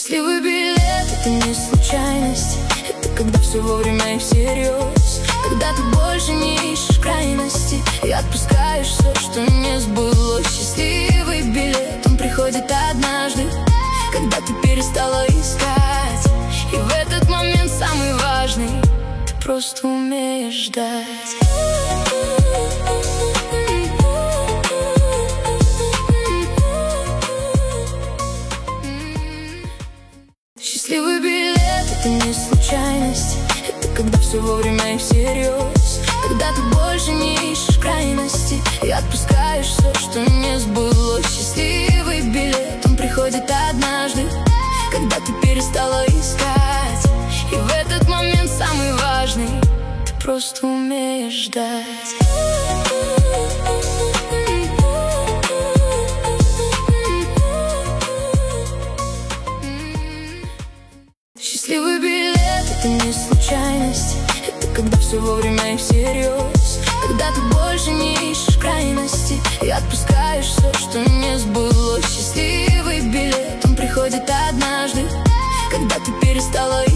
Счастливый билет — это не случайность. Это когда все вовремя и всерьез. Когда ты больше не ищешь крайности и отпускаешь все, что не сбылось. Счастливый билет, он приходит однажды, когда ты перестала искать. И в этот момент самый важный — ты просто умеешь ждать. Счастливый билет — это не случайность. Это когда все вовремя и всерьез. Когда ты больше не ищешь крайности и отпускаешь все, что не сбылось. Счастливый билет, он приходит однажды, когда ты перестала искать. И в этот момент самый важный — ты просто умеешь ждать. Счастливый билет — это не случайность. Это когда все вовремя и всерьез. Когда ты больше не ищешь крайности и отпускаешь все, что не сбылось. Счастливый билет, он приходит однажды, когда ты перестала